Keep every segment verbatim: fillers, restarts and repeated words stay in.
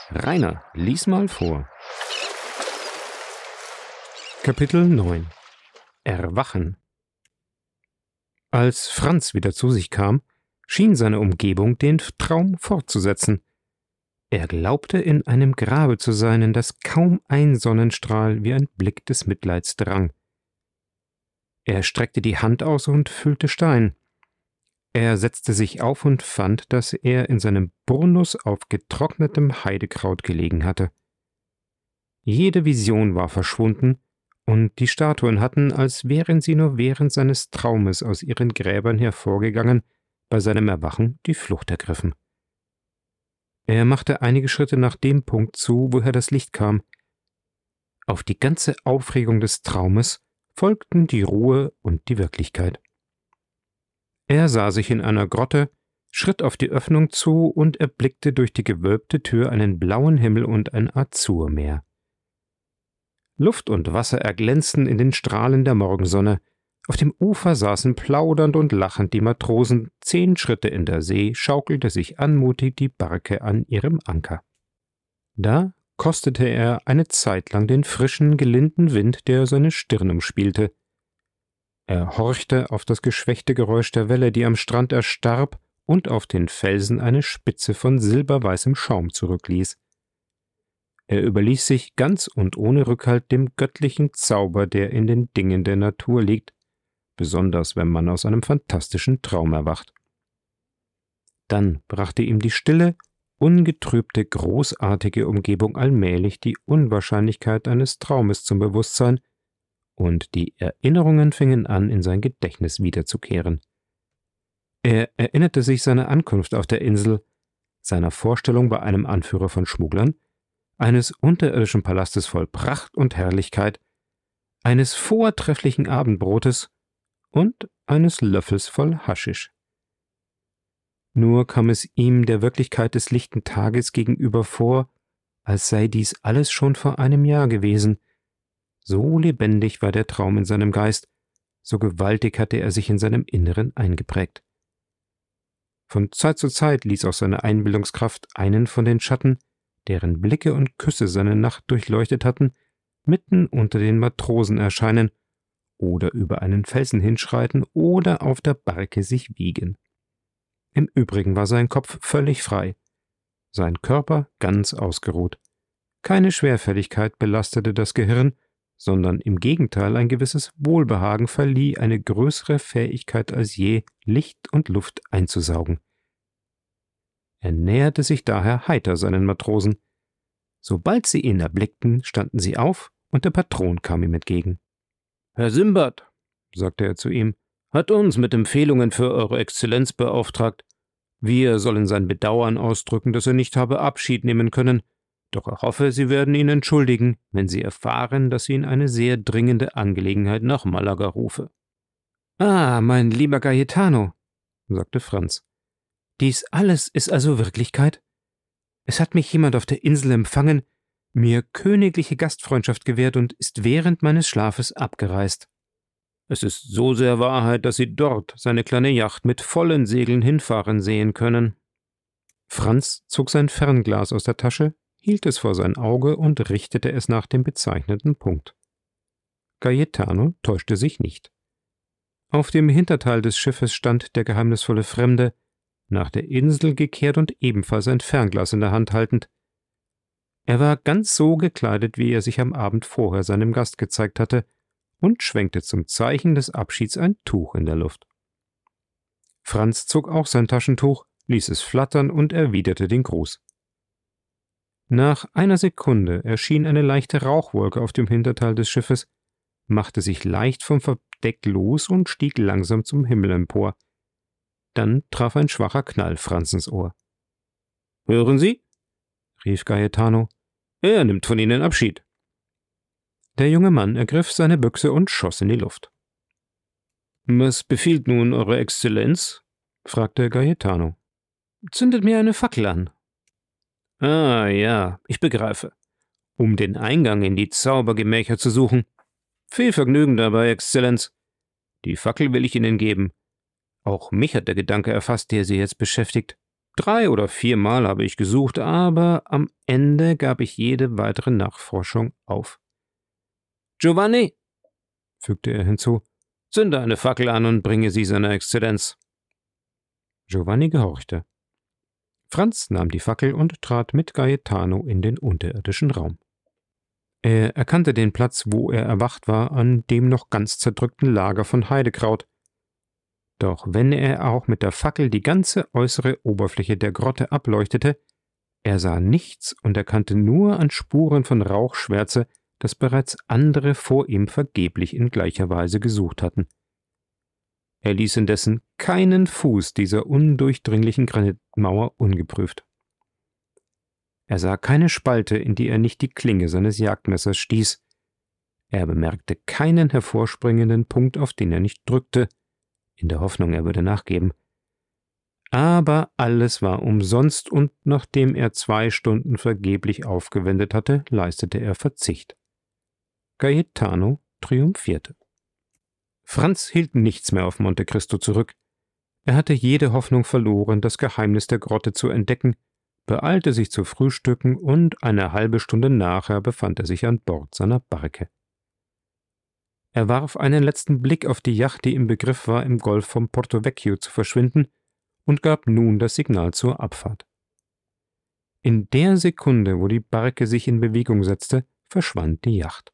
Rainer, lies mal vor. Kapitel neun. Erwachen. Als Franz wieder zu sich kam, schien seine Umgebung den Traum fortzusetzen. Er glaubte, in einem Grabe zu sein, in das kaum ein Sonnenstrahl wie ein Blick des Mitleids drang. Er streckte die Hand aus und füllte Stein. Er setzte sich auf und fand, dass er in seinem Burnus auf getrocknetem Heidekraut gelegen hatte. Jede Vision war verschwunden, und die Statuen hatten, als wären sie nur während seines Traumes aus ihren Gräbern hervorgegangen, bei seinem Erwachen die Flucht ergriffen. Er machte einige Schritte nach dem Punkt zu, woher das Licht kam. Auf die ganze Aufregung des Traumes folgten die Ruhe und die Wirklichkeit. Er sah sich in einer Grotte, schritt auf die Öffnung zu und erblickte durch die gewölbte Tür einen blauen Himmel und ein Azurmeer. Luft und Wasser erglänzten in den Strahlen der Morgensonne. Auf dem Ufer saßen plaudernd und lachend die Matrosen, zehn Schritte in der See schaukelte sich anmutig die Barke an ihrem Anker. Da kostete er eine Zeit lang den frischen, gelinden Wind, der seine Stirn umspielte. Er horchte auf das geschwächte Geräusch der Welle, die am Strand erstarb und auf den Felsen eine Spitze von silberweißem Schaum zurückließ. Er überließ sich ganz und ohne Rückhalt dem göttlichen Zauber, der in den Dingen der Natur liegt, besonders wenn man aus einem fantastischen Traum erwacht. Dann brachte ihm die stille, ungetrübte, großartige Umgebung allmählich die Unwahrscheinlichkeit eines Traumes zum Bewusstsein, und die Erinnerungen fingen an, in sein Gedächtnis wiederzukehren. Er erinnerte sich seiner Ankunft auf der Insel, seiner Vorstellung bei einem Anführer von Schmugglern, eines unterirdischen Palastes voll Pracht und Herrlichkeit, eines vortrefflichen Abendbrotes und eines Löffels voll Haschisch. Nur kam es ihm der Wirklichkeit des lichten Tages gegenüber vor, als sei dies alles schon vor einem Jahr gewesen. So lebendig war der Traum in seinem Geist, so gewaltig hatte er sich in seinem Inneren eingeprägt. Von Zeit zu Zeit ließ auch seine Einbildungskraft einen von den Schatten, deren Blicke und Küsse seine Nacht durchleuchtet hatten, mitten unter den Matrosen erscheinen oder über einen Felsen hinschreiten oder auf der Barke sich wiegen. Im Übrigen war sein Kopf völlig frei, sein Körper ganz ausgeruht. Keine Schwerfälligkeit belastete das Gehirn, sondern im Gegenteil ein gewisses Wohlbehagen verlieh eine größere Fähigkeit als je, Licht und Luft einzusaugen. Er näherte sich daher heiter seinen Matrosen. Sobald sie ihn erblickten, standen sie auf, und der Patron kam ihm entgegen. »Herr Simbad«, sagte er zu ihm, »hat uns mit Empfehlungen für Eure Exzellenz beauftragt. Wir sollen sein Bedauern ausdrücken, dass er nicht habe Abschied nehmen können, doch er hoffe, Sie werden ihn entschuldigen, wenn Sie erfahren, dass ihn eine sehr dringende Angelegenheit nach Malaga rufe.« »Ah, mein lieber Gaetano«, sagte Franz, »dies alles ist also Wirklichkeit? Es hat mich jemand auf der Insel empfangen, mir königliche Gastfreundschaft gewährt und ist während meines Schlafes abgereist. Es ist so sehr Wahrheit, dass Sie dort seine kleine Yacht mit vollen Segeln hinfahren sehen können.« Franz zog sein Fernglas aus der Tasche, hielt es vor sein Auge und richtete es nach dem bezeichneten Punkt. Gaetano täuschte sich nicht. Auf dem Hinterteil des Schiffes stand der geheimnisvolle Fremde, nach der Insel gekehrt und ebenfalls ein Fernglas in der Hand haltend. Er war ganz so gekleidet, wie er sich am Abend vorher seinem Gast gezeigt hatte, und schwenkte zum Zeichen des Abschieds ein Tuch in der Luft. Franz zog auch sein Taschentuch, ließ es flattern und erwiderte den Gruß. Nach einer Sekunde erschien eine leichte Rauchwolke auf dem Hinterteil des Schiffes, machte sich leicht vom Verdeck los und stieg langsam zum Himmel empor. Dann traf ein schwacher Knall Franzens Ohr. »Hören Sie?« rief Gaetano. »Er nimmt von Ihnen Abschied.« Der junge Mann ergriff seine Büchse und schoss in die Luft. »Was befiehlt nun Eure Exzellenz?« fragte Gaetano. »Zündet mir eine Fackel an.« »Ah, ja, ich begreife. Um den Eingang in die Zaubergemächer zu suchen. Viel Vergnügen dabei, Exzellenz. Die Fackel will ich Ihnen geben. Auch mich hat der Gedanke erfasst, der Sie jetzt beschäftigt. Drei oder viermal habe ich gesucht, aber am Ende gab ich jede weitere Nachforschung auf. »Giovanni«, fügte er hinzu, »zünde eine Fackel an und bringe sie seiner Exzellenz.« Giovanni gehorchte. Franz nahm die Fackel und trat mit Gaetano in den unterirdischen Raum. Er erkannte den Platz, wo er erwacht war, an dem noch ganz zerdrückten Lager von Heidekraut. Doch wenn er auch mit der Fackel die ganze äußere Oberfläche der Grotte ableuchtete, er sah nichts und erkannte nur an Spuren von Rauchschwärze, dass bereits andere vor ihm vergeblich in gleicher Weise gesucht hatten. Er ließ indessen keinen Fuß dieser undurchdringlichen Granitmauer ungeprüft. Er sah keine Spalte, in die er nicht die Klinge seines Jagdmessers stieß. Er bemerkte keinen hervorspringenden Punkt, auf den er nicht drückte, in der Hoffnung, er würde nachgeben. Aber alles war umsonst, und nachdem er zwei Stunden vergeblich aufgewendet hatte, leistete er Verzicht. Gaetano triumphierte. Franz hielt nichts mehr auf Monte Cristo zurück. Er hatte jede Hoffnung verloren, das Geheimnis der Grotte zu entdecken, beeilte sich zu frühstücken, und eine halbe Stunde nachher befand er sich an Bord seiner Barke. Er warf einen letzten Blick auf die Yacht, die im Begriff war, im Golf von Porto Vecchio zu verschwinden, und gab nun das Signal zur Abfahrt. In der Sekunde, wo die Barke sich in Bewegung setzte, verschwand die Yacht.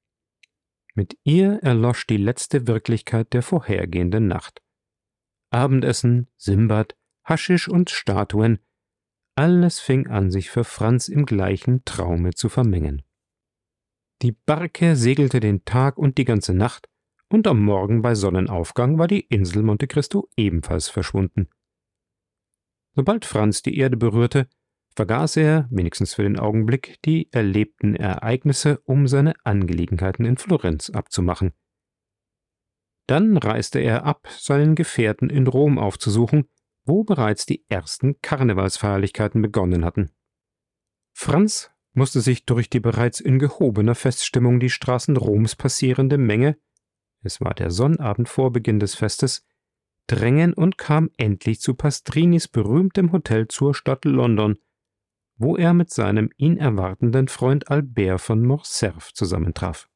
Mit ihr erlosch die letzte Wirklichkeit der vorhergehenden Nacht. Abendessen, Simbad, Haschisch und Statuen, alles fing an, sich für Franz im gleichen Traume zu vermengen. Die Barke segelte den Tag und die ganze Nacht, und am Morgen bei Sonnenaufgang war die Insel Monte Cristo ebenfalls verschwunden. Sobald Franz die Erde berührte, vergaß er, wenigstens für den Augenblick, die erlebten Ereignisse, um seine Angelegenheiten in Florenz abzumachen. Dann reiste er ab, seinen Gefährten in Rom aufzusuchen, wo bereits die ersten Karnevalsfeierlichkeiten begonnen hatten. Franz musste sich durch die bereits in gehobener Feststimmung die Straßen Roms passierende Menge, es war der Sonnabend vor Beginn des Festes, drängen und kam endlich zu Pastrinis berühmtem Hotel zur Stadt London, wo er mit seinem ihn erwartenden Freund Albert von Morcerf zusammentraf.